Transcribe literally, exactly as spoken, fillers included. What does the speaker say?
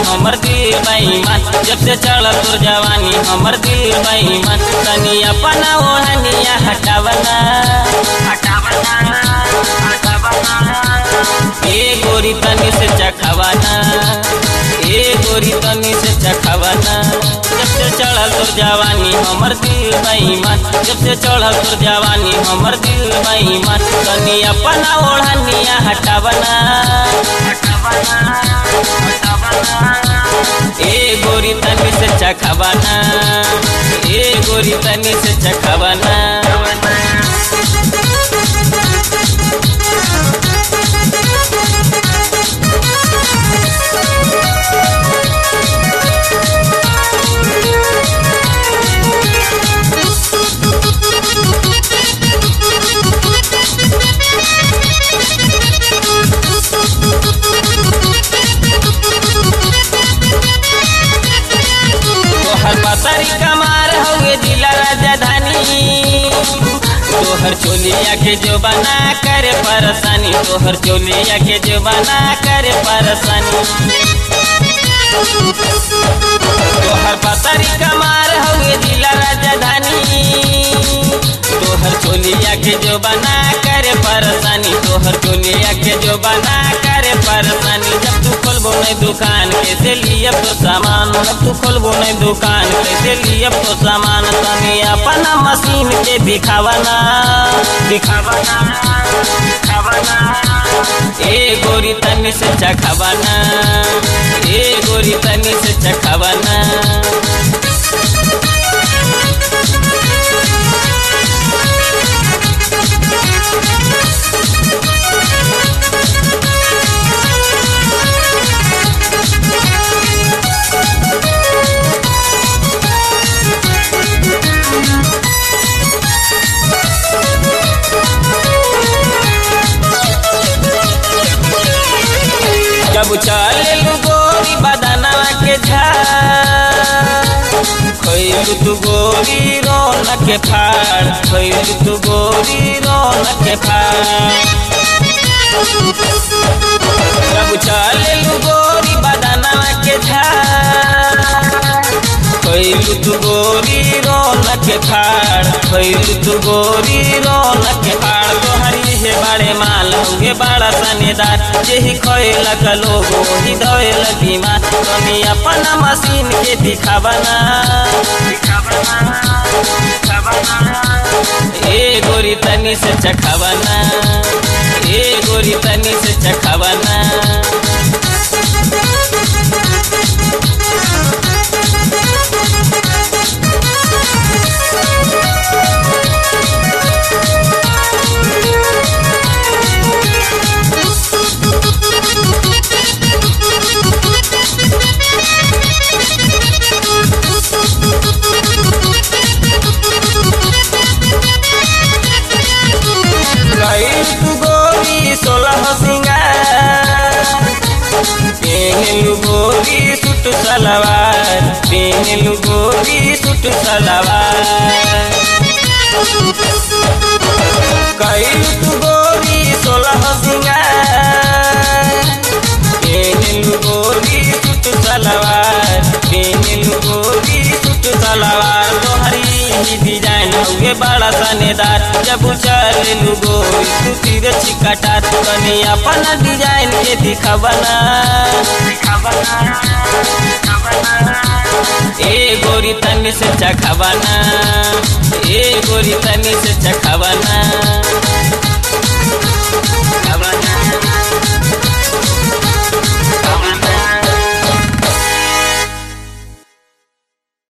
हमर दिल बेईमान। जब से चढ़ल तोर जवानी हमर दिल बेईमान। तनी अपना ओढ़निया हटावना हटावना ए गोरी तनी से चखवाना ए गोरी तनी से चखवाना। जब से चढ़ल तोर जवानी हमर दिल बेईमान। जब से चढ़ल तोर जवानी हमर दिल बेईमान। तनी अपना ओढ़निया हटावना हटावना ए गोरी तनी से चखवाना ए गोरी तनी से चखवाना। पतरी कमार हुए जिला राजधानी। तोहर चोलिया के जो बना कर परेशानी तोहर चोलिया के जो बना कर परेशानी। तोहर पतरी कमार हुए जिला राजधानी। तोहर चोलिया के जो बना कर परेशानी तोहर चोलिया के जो बना कर परेशानी। जब तू खोलबो नहीं दुकान कैसे लिए तो सामान। जब तू खोलबो नहीं दुकान कैसे लिए तो सामान। तनी अपना मशीन के दिखावना दिखावना दिखावना ए गोरी तनी से चखवाना ए गोरी तनी से चखवाना। जब चले गोरी बदनवा के झाड़ खोइलू तू गोरी रौनक के फाड़ खोइलू तू गोरी रौनक के फाड़। जब चले गोरी बदनवा के झाड़ खोइलू तू गोरी रौनक के फाड़ खोइलू तू गोरी रौनक के फाड़। तोहरी हे बड़े माल हुए बड़ा सनेदार जेही खोएला का लोग वही धोएला बीमार। तनी अपना मशीन के दिखावना दिखावना दिखावना ए गोरी तनी से चखवाना ए गोरी तनी से चखवाना। तू गोरी सोलह सिंगार पेनलू गोरी सूट सलवार पेनलू गोरी सूट सलवार। कइलू तू गोरी सोलह सिंगार पेनलू गोरी सूट सलवार पेनलू गोरी सूट सलवार। तोहरी ही डिजाइन हुए बड़ा सनेदार जब चलू गोरी तू तीर चिकटा। तनी अपना डिजाइन के दिखावना दिखावना दिखावना ए गोरी तनी से चखवाना ए गोरी तनी से चखवाना।